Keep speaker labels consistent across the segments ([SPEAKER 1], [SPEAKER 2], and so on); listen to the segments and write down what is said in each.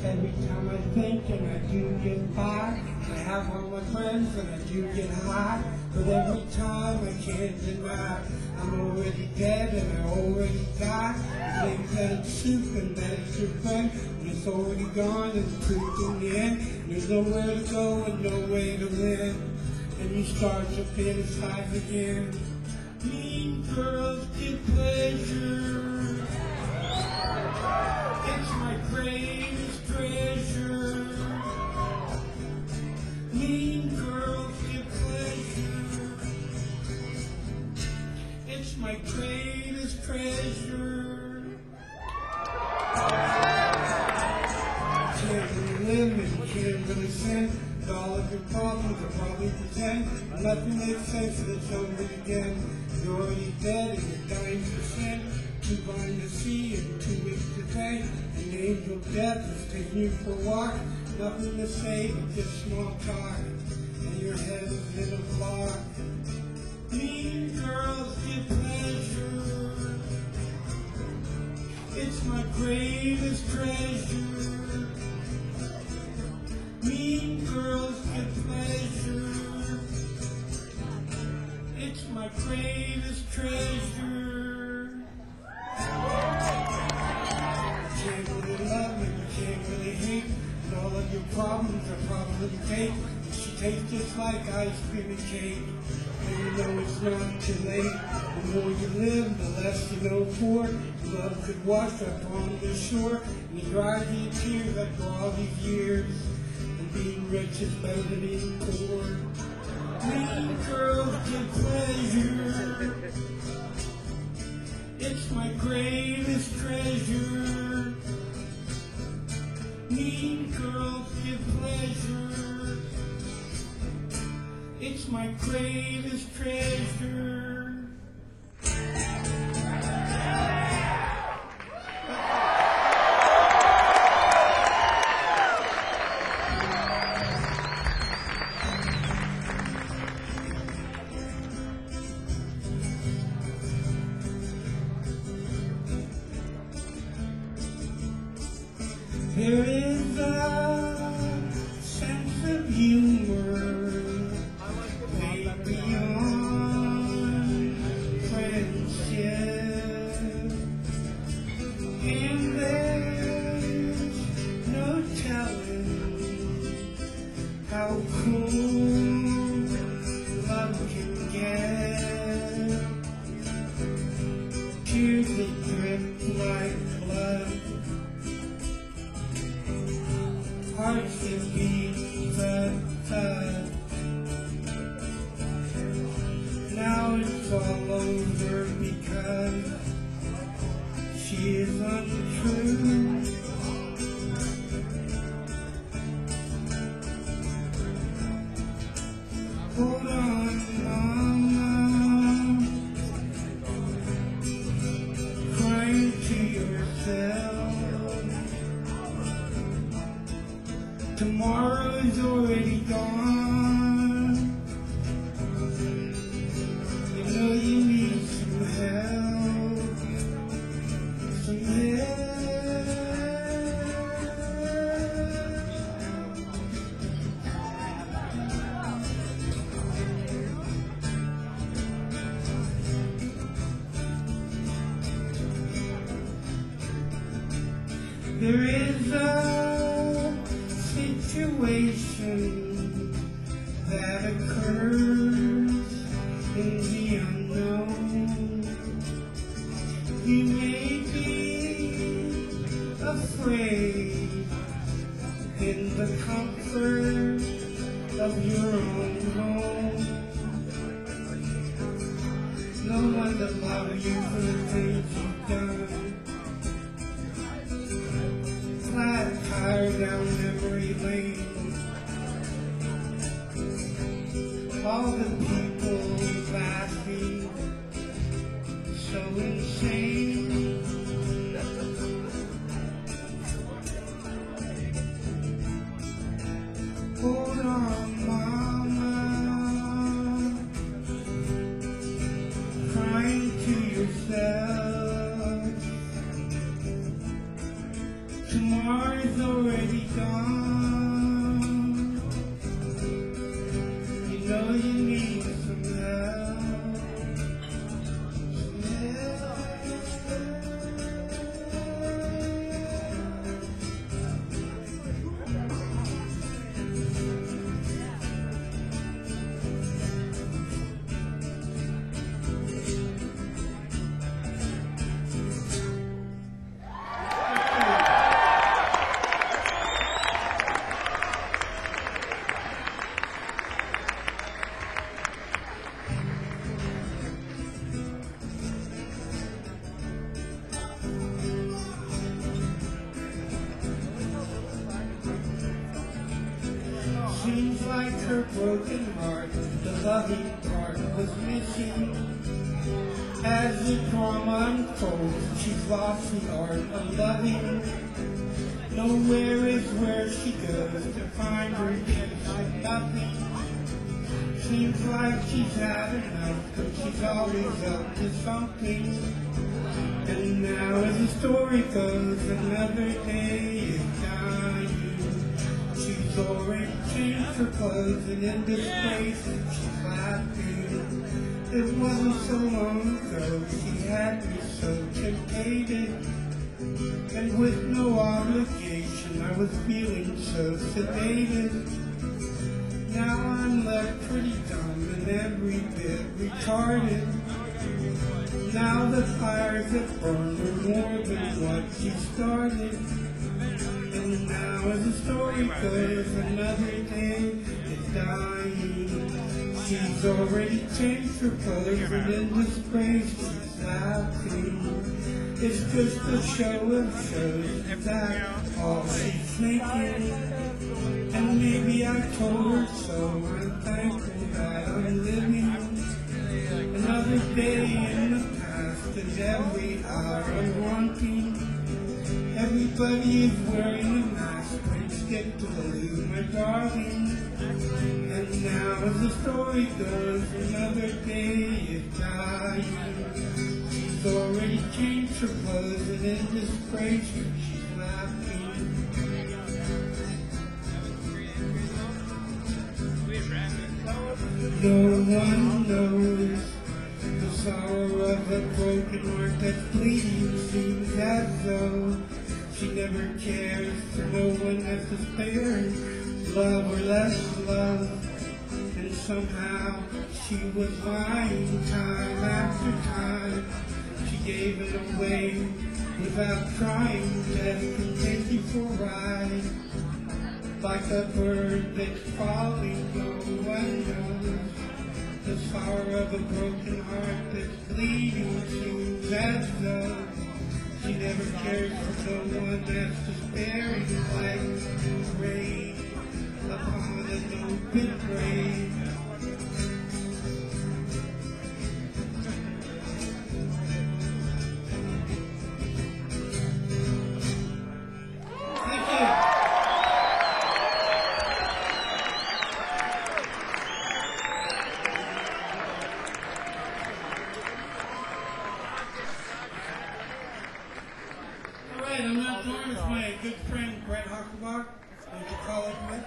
[SPEAKER 1] Every time I think and I do get by, I have all my friends and I do get high. But every time I can't deny, I'm already dead and I already died. You think that it's soup and that it's your friend, and it's already gone and the truth in the end. There's nowhere to go and no way to win, and you start to fantasize again. Mean girls get pleasure. It's my greatest treasure. Mean girls get pleasure. It's my greatest treasure. Can't really live and you can't really sin. And all of your problems are probably pretend. Nothing makes sense and it's over again. You're already dead and you're dying for sin. Too blind to see and too weak to take. An angel death is taking you for a walk. Nothing to say but just small talk. And your head is in a block. Mean girls get pleasure. It's my greatest treasure. Mean girls get pleasure. It's my greatest treasure. Can't really love and you can't really hate, and all of your problems are probably fake. She tastes just like ice cream and cake, and you know it's not too late. The more you live, the less you know for. Love could wash up on the shore, and you dry your tears after all these years. And being rich is better than being poor. Mean girls get pleasure. It's my greatest treasure. Mean girls get pleasure. It's my greatest treasure. There is a sense of humor way beyond friendship, and there's no telling how cool love can get. Tears that drip like blood, hearts that beat thud. Now it's all over because she is untrue. Hold on, mama, crying to yourself. Tomorrow is already gone. You know you need some help. Some help. There is a situation that occurs in the unknown. You may be afraid in the comfort of your own home. No one to love you for the things you've done. Flat tire down memory lane. All the people laughing, so insane. Hold on, mama, crying to yourself. Tomorrow's already her broken heart. The loving part was missing. As the drama unfolds, she's lost the art of loving. Nowhere is where she goes to find her peace with nothing. Seems like she's had enough, but she's always up to something. And now as the story goes, another day is dying. She's already changed her clothes, and in disgrace she's laughing. It wasn't so long ago, she had me so temptated. And with no obligation, I was feeling so sedated. Now I'm left pretty dumb and every bit retarded. Now the fires that burn were more than what she started. And now as the story goes, another day is dying. She's already changed her clothes, and in disgrace she's laughing. It's just a show of shows, that's all she's thinking. And maybe I told her so, I'm thankful that I'm living. Another day in the past, and every hour I'm wanting. Everybody is wearing a mask, but stick to the loo, my darling. And now as the story goes, another day is dying. She's already changed her clothes, and in disgrace she's laughing. No one knows the sorrow of a broken heart that's bleeding. Seems as though she never cares, for no one has to spare love or less love. And somehow she was lying time after time. She gave it away without trying. Death can take you for a ride, like a bird that's falling. No one knows the sorrow of a broken heart that's bleeding. Seems as though she never cares for no one that's despairing, like rain upon an open grave. I'm not joined with my good friend Brett Huckelbach, who's a college with.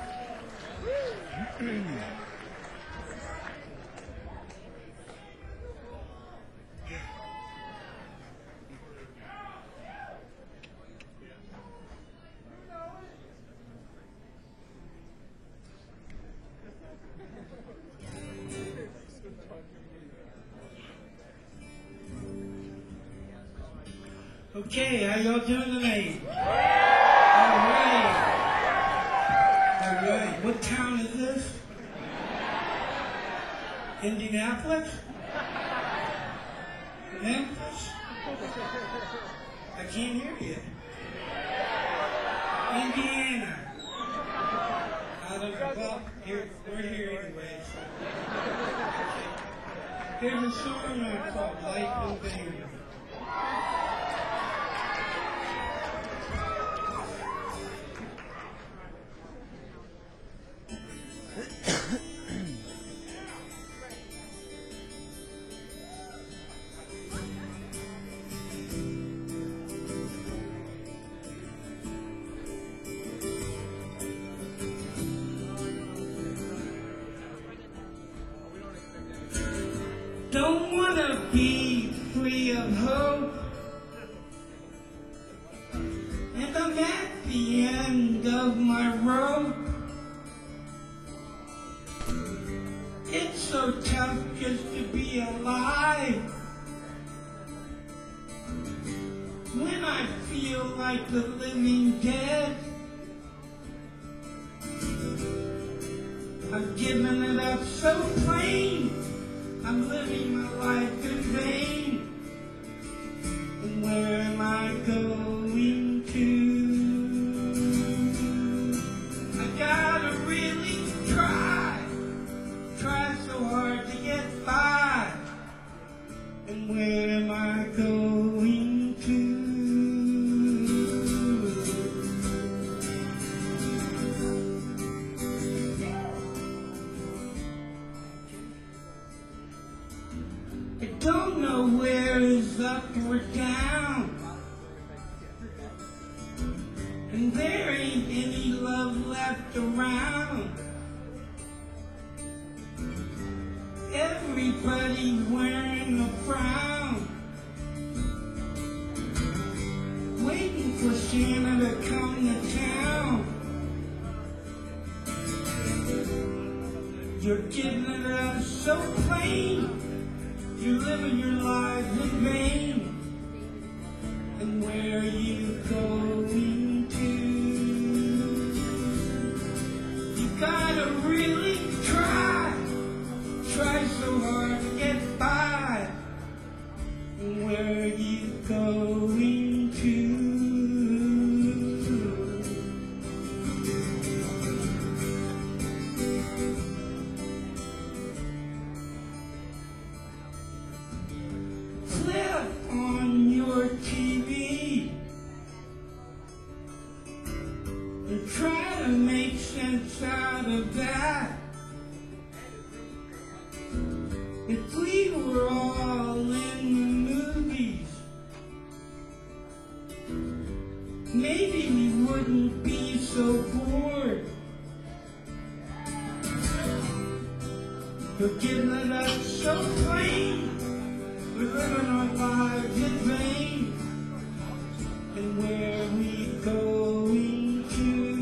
[SPEAKER 1] Okay, how y'all doing tonight? Alright. What town is this? Indianapolis? Memphis? I can't hear you. Indiana. Well, we're here anyway. So. There's a song called Life and Baby. Don't wanna be free of hope, and I'm at the end of my rope. It's so tough just to be alive, when I feel like the living dead. I've given it up so plain, I'm living my life in vain. And where am I going to? I gotta really try I don't know where is up or down, and there ain't any love left around. Everybody's wearing a frown, waiting for Santa to come to town. You're giving it up so plain, you're living your life in vain. And where are you going to? You gotta really try so hard to get by. And where are you going to? Flip on your TV and try to make sense out of that. If we were all in the movies, maybe we wouldn't be so bored. You're giving it up so plain, we're living our lives in vain. And where are we going to?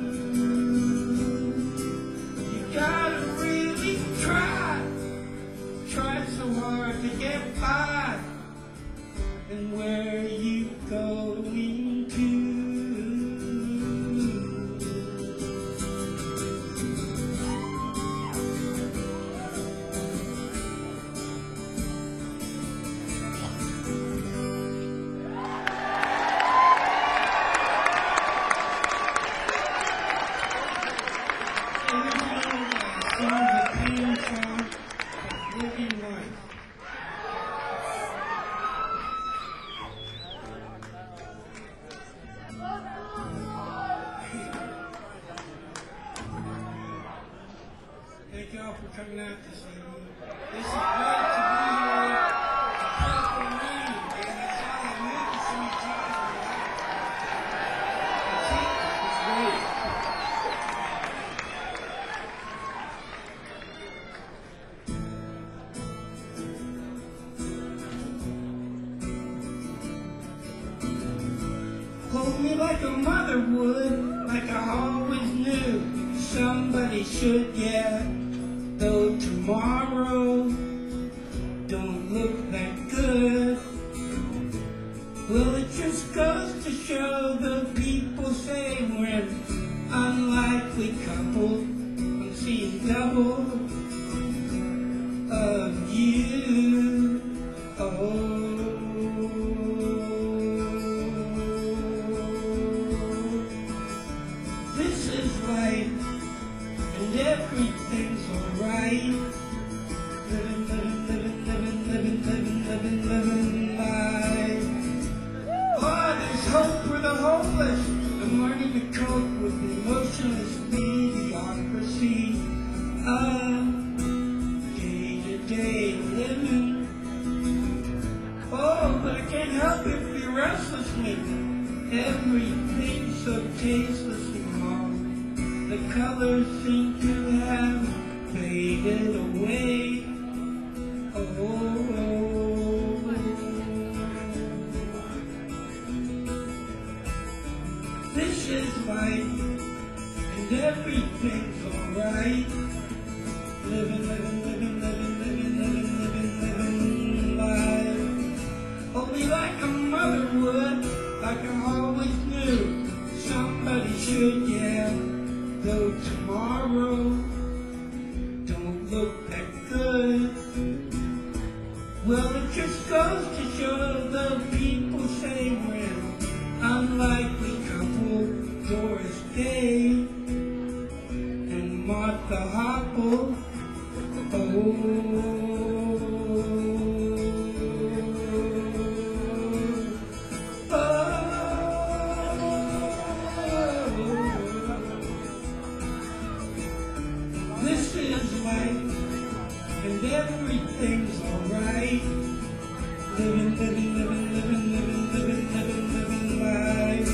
[SPEAKER 1] You gotta really try so hard to get by. And where are you going to? Thank y'all for coming out this evening. This is great to be here to play for me, and it's all I need to see you It's great. Hold me like a mother would, like I always knew. Somebody should, yeah. Though tomorrow don't look that good. Well, it just goes to show the people say we're an unlikely couple. I'm seeing double of you. Oh. This is life, and everything's alright. Living life. Oh, there's hope for the hopeless. I'm learning to cope with emotionless mediocrity of day-to-day living. Oh, but I can't help it be restlessly. Everything's so tastelessly wrong. The colors seem to have faded away. Oh. This is life, and everything's alright. Living life. Only like a mother would, like I always knew. Somebody should, yeah. Though tomorrow don't look that good. Well, it just goes to show the people say we're an unlikely couple. Doris Day and Martha Hopple. Oh. This is life, and everything's alright. life. Living, living, living, living, living, living, living, living life.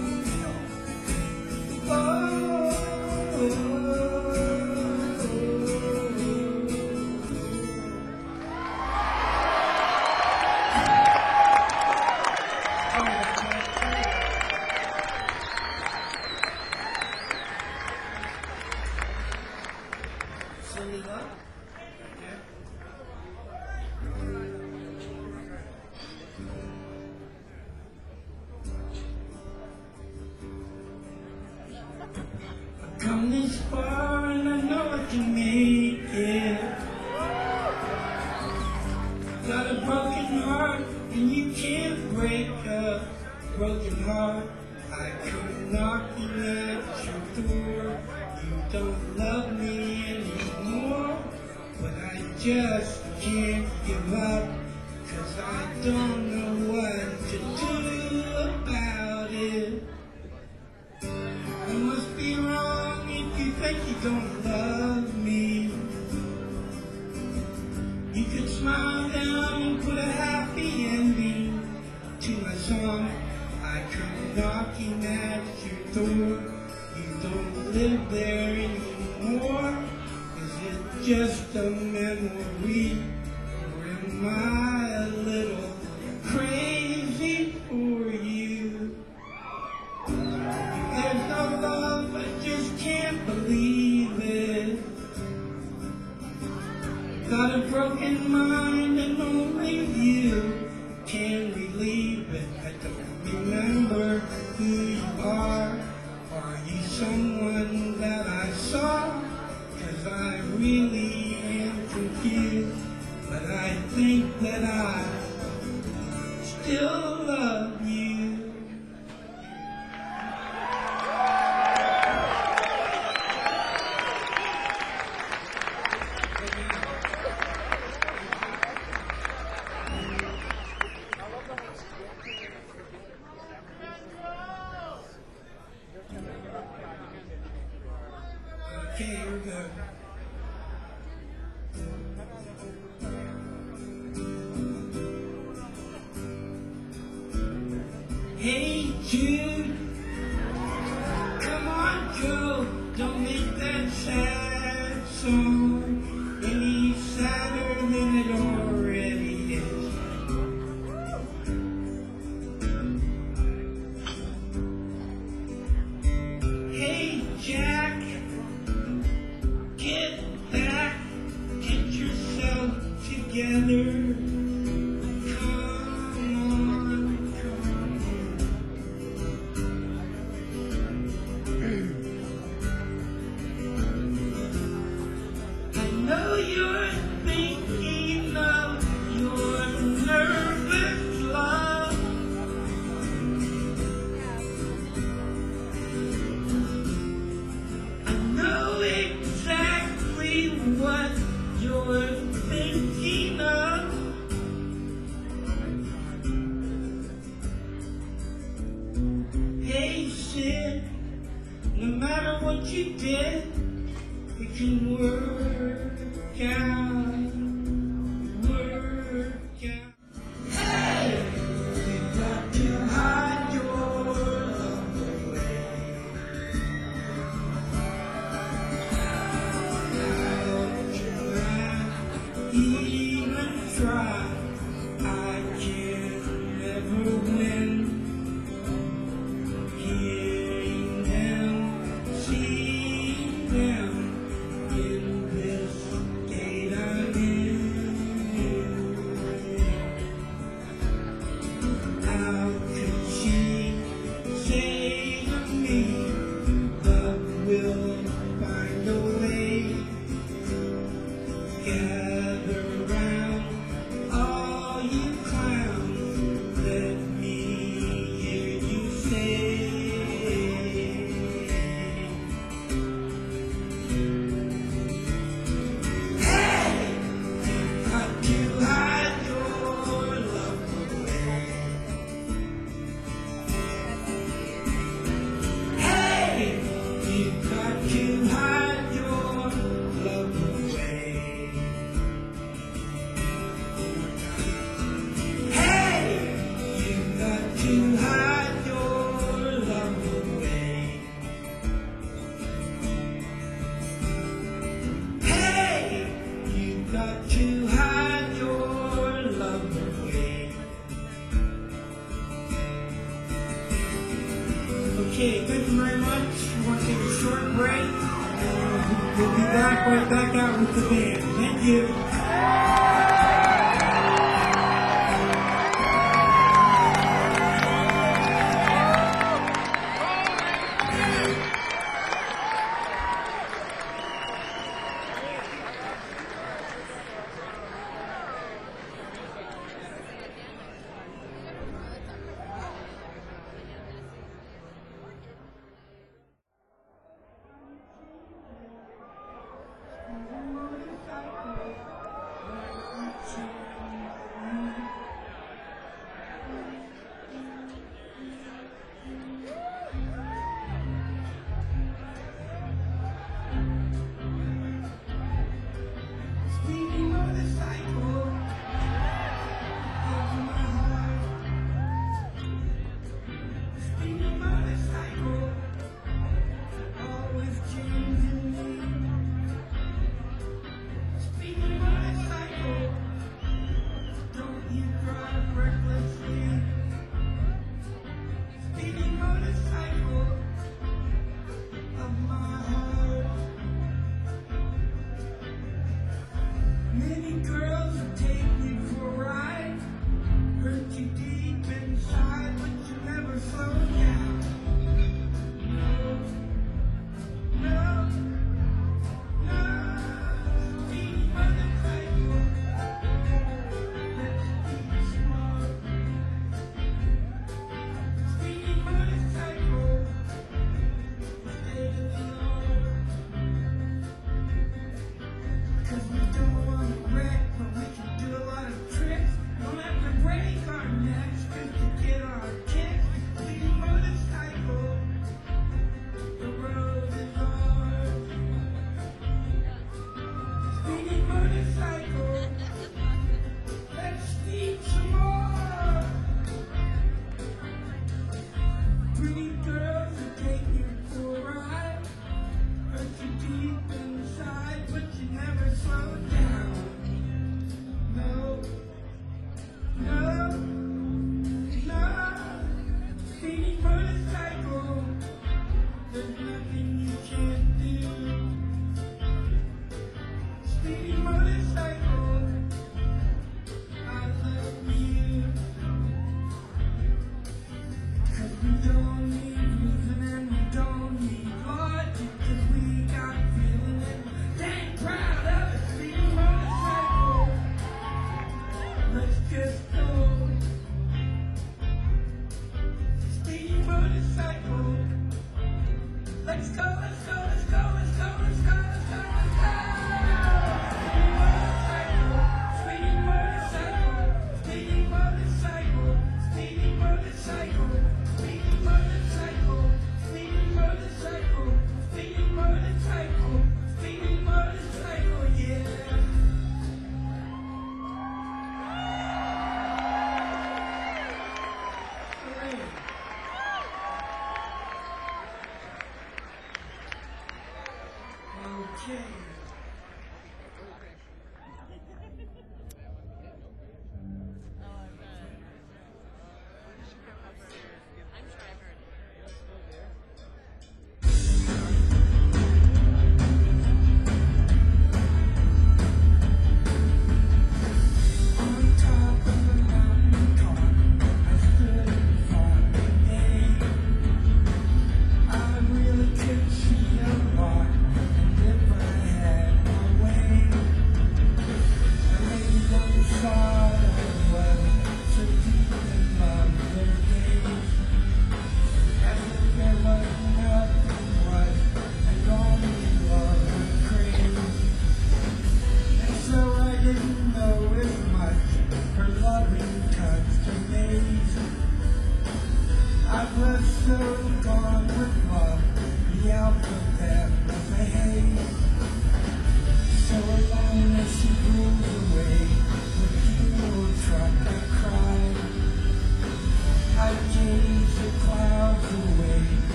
[SPEAKER 1] Come this far and I know I can make it. Got a broken heart and you can't break a broken heart. I could knock you at your door. You don't love me anymore, but I just can't give up, 'cause I don't know what to do about it. I must be wrong if you think you don't love me. You could smile down and put a happy ending to my song. I come knocking at your door. You don't live there anymore. Is it just a memory, or am I a little crazy for you? There's no love, I just can't believe it. Got a broken mind and only you can relieve it. I don't remember who you are. Are you someone that I saw? 'Cause I really am confused, but I think that I still love you. Okay, here we go. Hey Jude, come on Joe, don't make that sad song any sadder than it already is. Hey Jack, get back, get yourself together. Come on, come on. I know you're thinking of your nervous love. I know exactly what you're thinking of. Hey Sid, no matter what you did, we can work out, work out. Hey, you got to hide your love away. Even try, I can never win. Hearing them, seeing them in this state I'm in. How could she say to me, love will find a way? Gather round. Okay, thank you very much. We're going to take a short break. And we'll be right back out with the band. Thank you.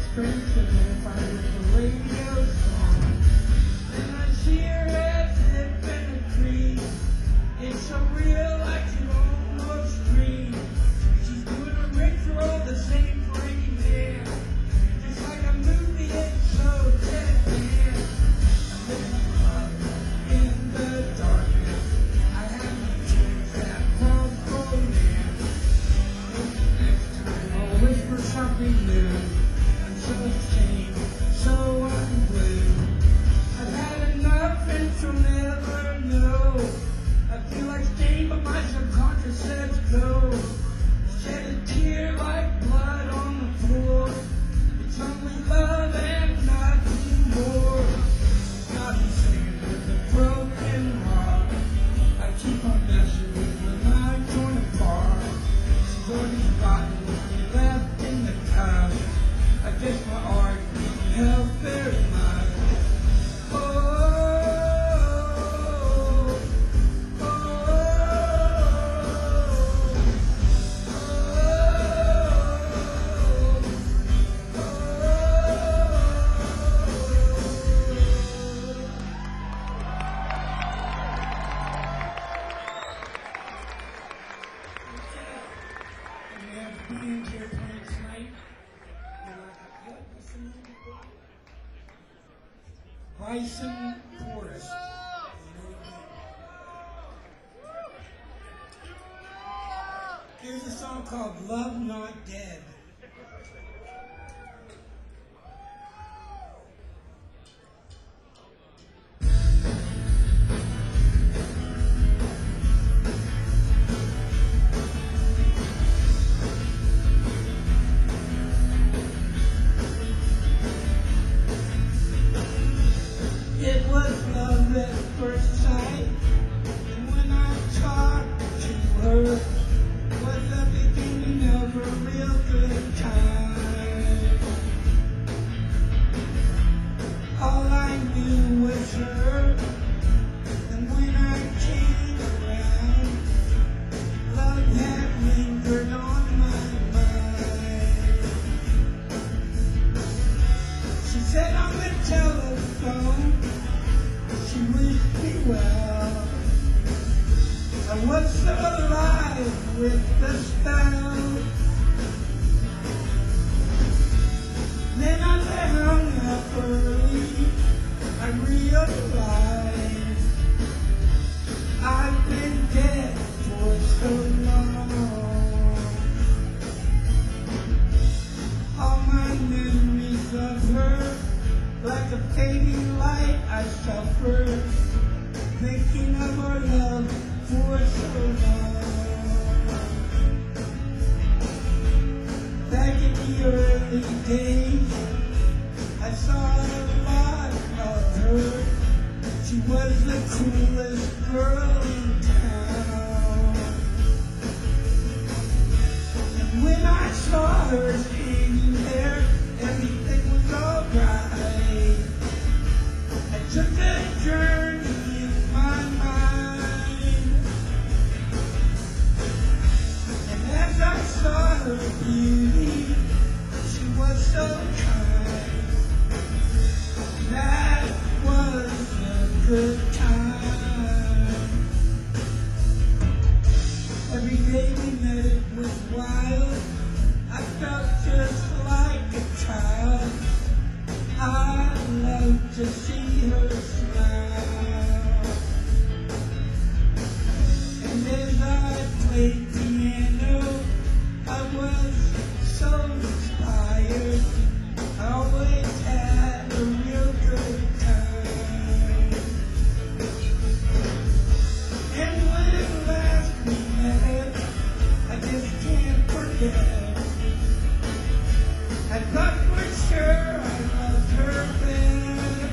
[SPEAKER 1] strength and if I hear the radio song. And I see her head flip in a tree. It's so real I can almost dream. She's doing a ritual the same for any man. Just like a movie, it's so dead. In the darkness, I have a chance that called for man. Next time I'll whisper something new. I'm so ashamed, so unblue. I've had enough and she'll never know. I feel like staying, but my subconscious says go. Shed a tear like blood on the floor. It's only love and nothing more. I'll be singing with a broken heart. I keep on messing with when I join a bar. She's already forgotten what we left in the past. I guess my art didn't help very much. Bison Chorus. Here's a song called Love Not Dead. It was love at first sight, and when I talked to her, it was the beginning of a real good time. All I knew was her, and when I came around, love had lingered on my mind. She said on the telephone, she wished me well. I was so alive with the spell. Then I hung up early. I realized I've been dead for so long. All my memories of her, like a fading light, I suffered, thinking of our love for so long. Back in the early days, I saw a lot of her. She was the coolest girl in town. And when I saw her standing there, everything was alright. I took a journey in my mind, and as I saw her beauty, she was so kind. That was a good time. Every day we met, it was wild. I felt just like a child. I love to see her smile. And as I played piano, I was so inspired. I always had a real good time. And when last we met, I just can't forget. I thought for sure I loved her back.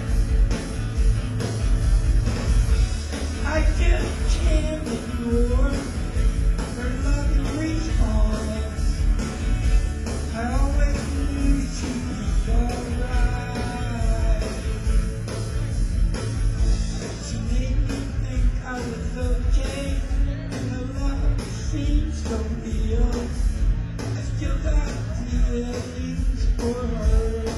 [SPEAKER 1] I just can't ignore her loving response. I always knew she'd be alright. She made me think I was okay, and the love seemed so real. I still got feelings for her.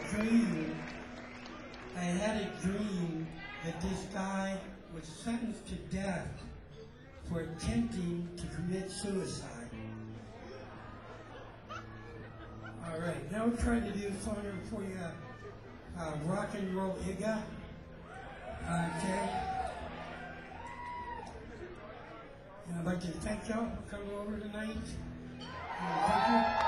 [SPEAKER 1] dream. I had a dream that this guy was sentenced to death for attempting to commit suicide. All right, now we're trying to do a song for you, rock and roll Igga. Okay. And I'd like to thank y'all for coming over tonight. Thank you.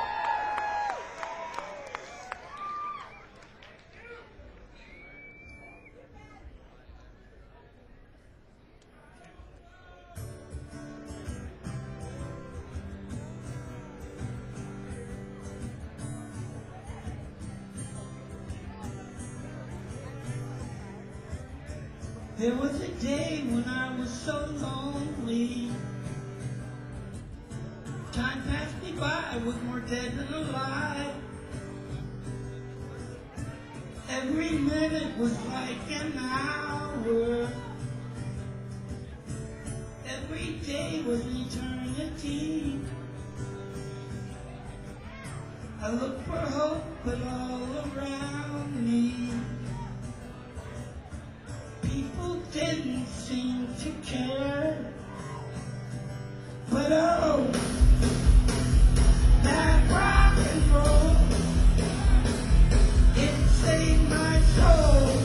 [SPEAKER 1] There was a day when I was so lonely. Time passed me by, I was more dead than alive. Every minute was like an hour. Every day was an eternity. I looked for hope, but all around me people didn't seem to care. But oh, that rock and roll, it saved my soul.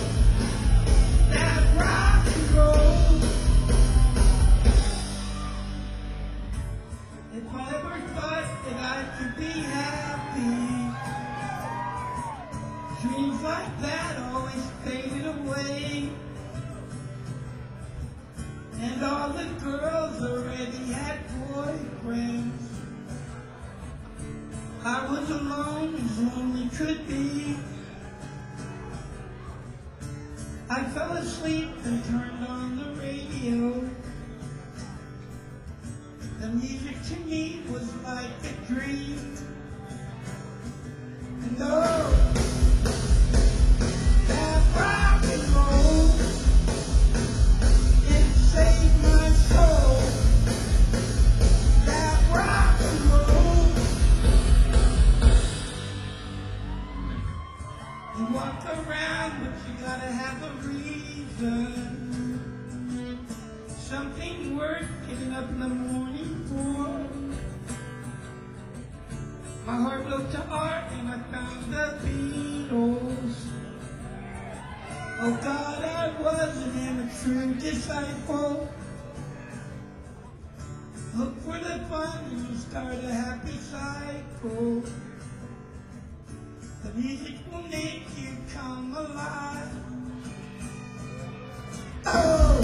[SPEAKER 1] That rock and roll. If I ever thought that I could be happy, dreams like that always faded away. And all the girls already had boyfriends. I was alone as lonely could be. I fell asleep and turned on the radio. The music to me was like a dream. And oh, that rock and roll, it saved my soul. That rock and roll. You walk around, but you gotta have a reason. Something worth getting up in the morning for. My heart looked to art and I found the Beatles. Oh God, I wasn't a true disciple. Look for the fun and start a happy cycle. The music will make you come alive. Oh,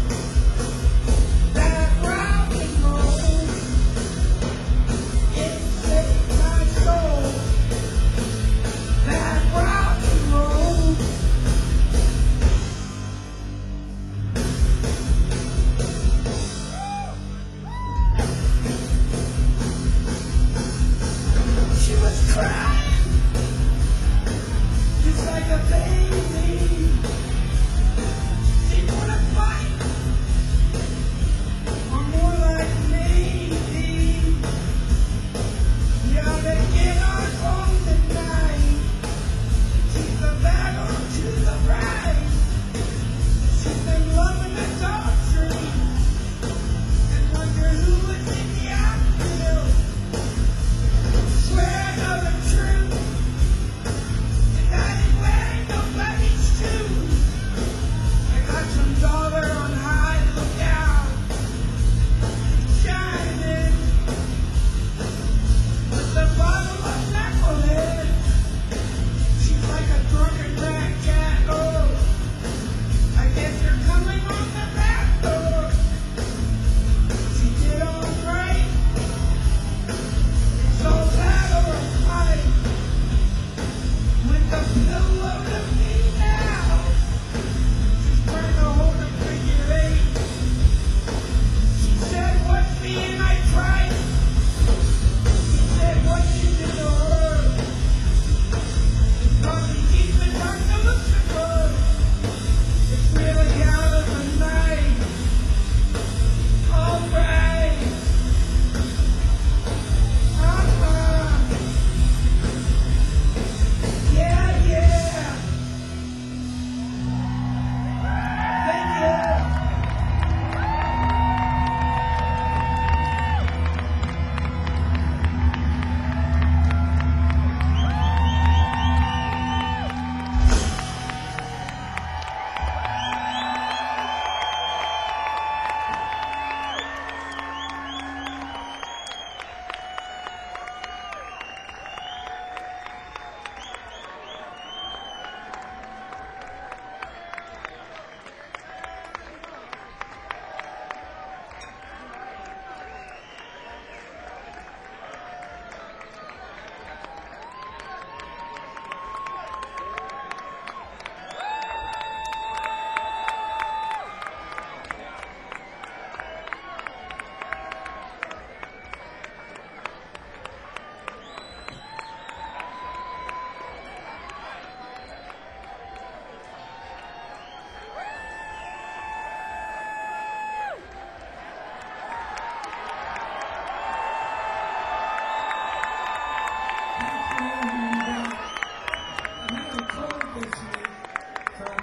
[SPEAKER 1] that rock and roll, it saved my soul. That rock and roll. She was crying just like a baby.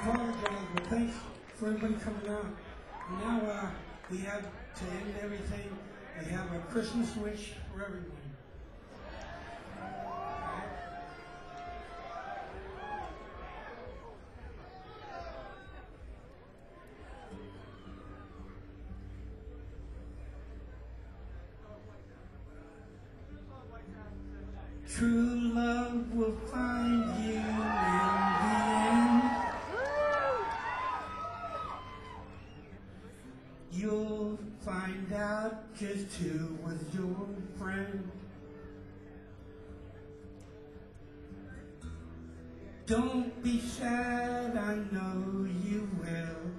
[SPEAKER 1] apologize, but thanks for everybody coming out. And now we have to end everything. We have a Christmas wish for everyone. True love will find you in the end. You'll find out just who was your friend. Don't be sad, I know you will.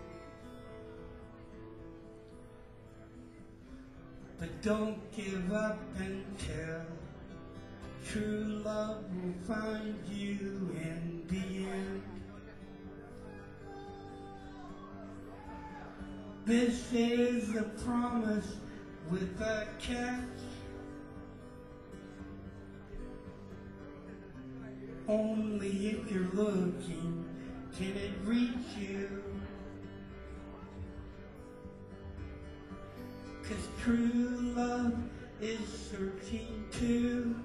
[SPEAKER 1] But don't give up until true love will find you in the end. This is a promise with a catch. Only if you're looking can it reach you. 'Cause true love is searching too.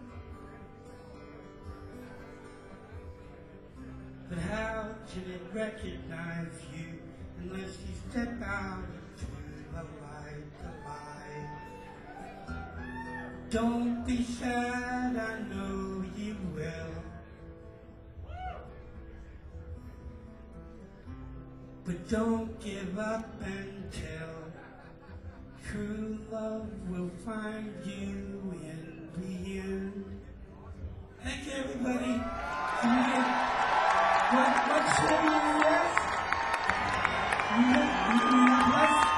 [SPEAKER 1] But how can it recognize you unless you step out into the light, the light? Don't be sad, I know you will. But don't give up until true love will find you in the end. Thank you, everybody. What say you? Yes? You bless